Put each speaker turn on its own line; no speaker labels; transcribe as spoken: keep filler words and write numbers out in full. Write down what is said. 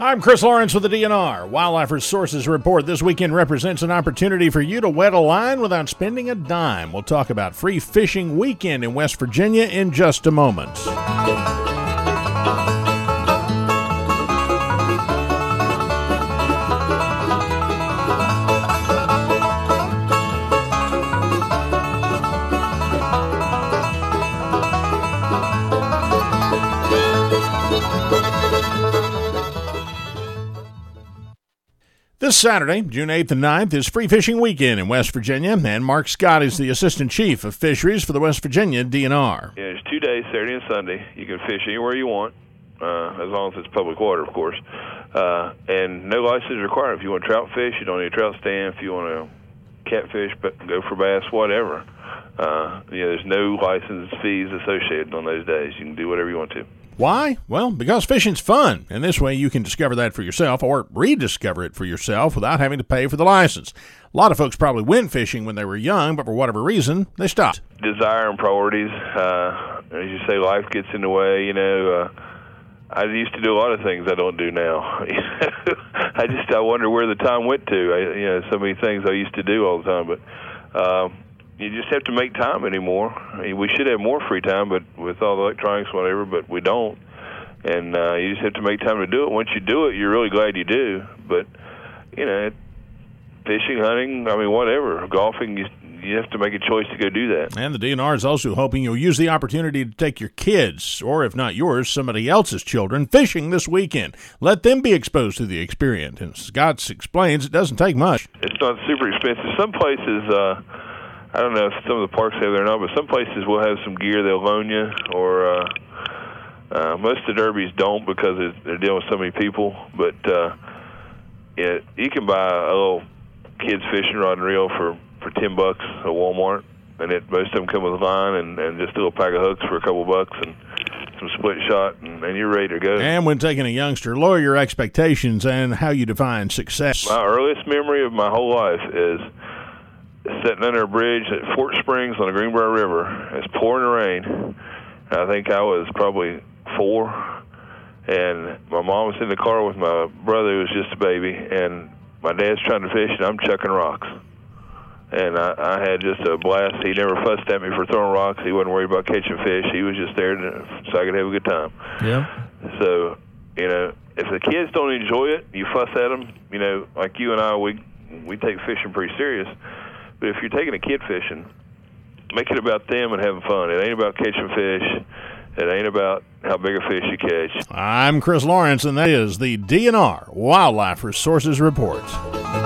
I'm Chris Lawrence with the D N R. Wildlife Resources Report this weekend represents an opportunity for you to wet a line without spending a dime. We'll talk about Free Fishing Weekend in West Virginia in just a moment. This Saturday, June eighth and ninth, is Free Fishing Weekend in West Virginia, and Mark Scott is the Assistant Chief of Fisheries for the West Virginia D N R.
Yeah, it's two days, Saturday and Sunday. You can fish anywhere you want, uh, as long as it's public water, of course. Uh, and no license required. If you want to trout fish, you don't need a trout stand. If you want to catfish, but go for bass, whatever. Uh, yeah, there's no license fees associated on those days. You can do whatever you want to.
Why? Well, because fishing's fun, and this way you can discover that for yourself or rediscover it for yourself without having to pay for the license. A lot of folks probably went fishing when they were young, but for whatever reason, they stopped.
Desire and priorities. Uh, as you say, life gets in the way. You know, uh, I used to do a lot of things I don't do now. I just I wonder where the time went to. I, you know, so many things I used to do all the time, but uh, you just have to make time anymore. I mean, we should have more free time, but with all the electronics, whatever, but we don't. And uh, you just have to make time to do it. Once you do it, you're really glad you do. But, you know, fishing, hunting, I mean, whatever, golfing, you, you have to make a choice to go do that.
And the D N R is also hoping you'll use the opportunity to take your kids, or if not yours, somebody else's children, fishing this weekend. Let them be exposed to the experience. And Scott explains it doesn't take much.
It's not super expensive. Some places, uh, I don't know if some of the parks have there or not, but some places will have some gear they'll loan you, or uh, uh, most of the derbies don't because they're dealing with so many people. But uh, yeah, you can buy a little kids fishing rod and reel for, for ten bucks at Walmart, and it, most of them come with a line and, and just a little pack of hooks for a couple bucks and some split shot, and, and you're ready to go.
And when taking a youngster, lower your expectations and how you define success.
My earliest memory of my whole life is sitting under a bridge at Fort Springs on the Greenbrier River. It's pouring rain. I think I was probably four, and my mom was in the car with my brother, who was just a baby, and my dad's trying to fish, and I'm chucking rocks. And I, I had just a blast. He never fussed at me for throwing rocks. He wasn't worried about catching fish. He was just there to, so I could have a good time.
Yeah.
So, you know, if the kids don't enjoy it, you fuss at them. You know, like you and I, we we take fishing pretty serious. But if you're taking a kid fishing, make it about them and having fun. It ain't about catching fish. It ain't about how big a fish you catch.
I'm Chris Lawrence, and that is the D N R Wildlife Resources Report.